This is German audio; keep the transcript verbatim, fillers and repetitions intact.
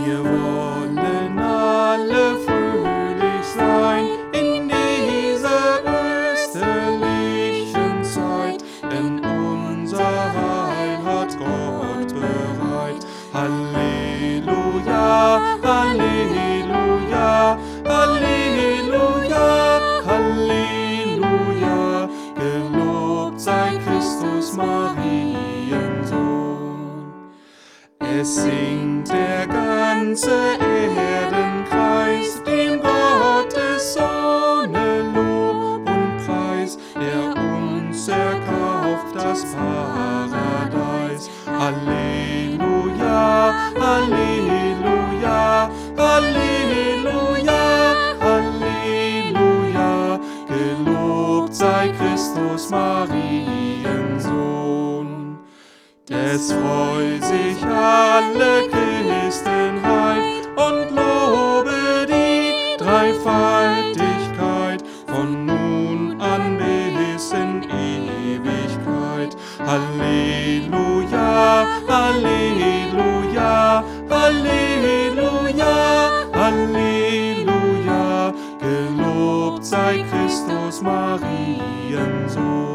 Wir wollen alle fröhlich sein in dieser österlichen Zeit, denn unser Heil hat Gott bereit. Halleluja, Halleluja, Halleluja, Halleluja, gelobt sei Christus, Mariensohn. Es singt der ganze Erdenkreis, dem Gottes Sohne Lob und Preis, der uns erkauft das Paradies. Halleluja, Halleluja, Halleluja, Halleluja, gelobt sei Christus, Mariensohn. Des freu sich alle Christenheit und lobe die Dreifaltigkeit von nun an bis in Ewigkeit. Halleluja, Halleluja, Halleluja, Halleluja, gelobt sei Christus, Mariensohn.